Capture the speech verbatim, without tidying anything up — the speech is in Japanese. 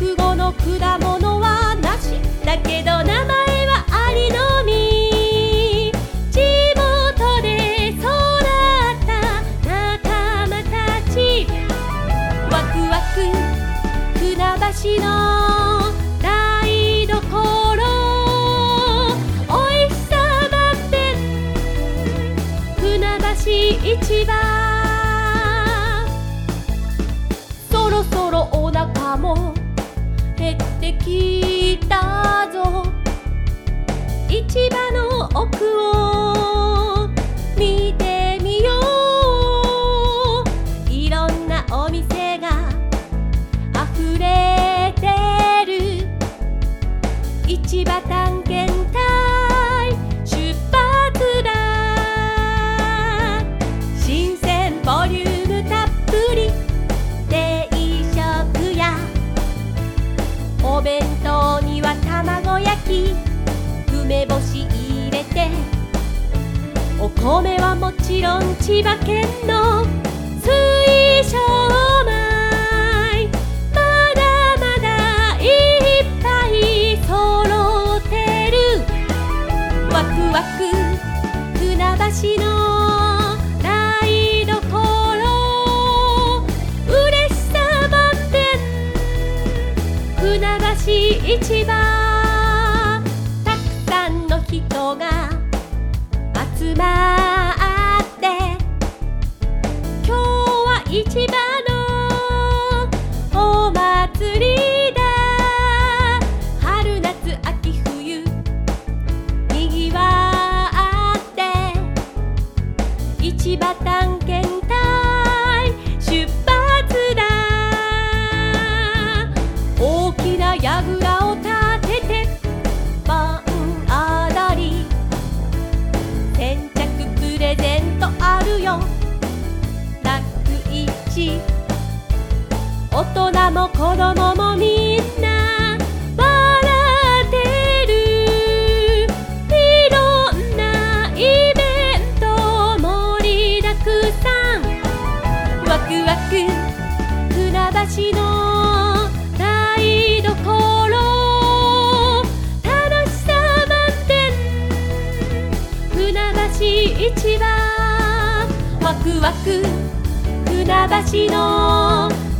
国語の果物はなしだけど名前はありのみ。地元で育った仲間たち、ワクワク船橋の台所、おいしさ満点船橋市場。そろそろお腹も減ってきたぞ。市場の奥を見てみよう。いろんなお店があふれてる。市場探検隊出発だ。新鮮ボリュームたっぷり定食やお弁当には卵焼き、梅干し入れて、お米はもちろん千葉県の水晶米。まだまだいっぱい揃ってる。ワクワク船橋の台所、嬉しさ満点船橋市場。たくさんの人が集まって、今日は市場のお祭りだ。春夏秋冬にぎわって市場探検隊出発だ。大きな櫓を立てて盆踊り、先着プレゼントあるよ。楽市、大人も子供もみんな笑ってる。いろんなイベント盛りだくさん。ワクワク船橋の台所、楽しさ満点船橋市場。ワクワク船橋の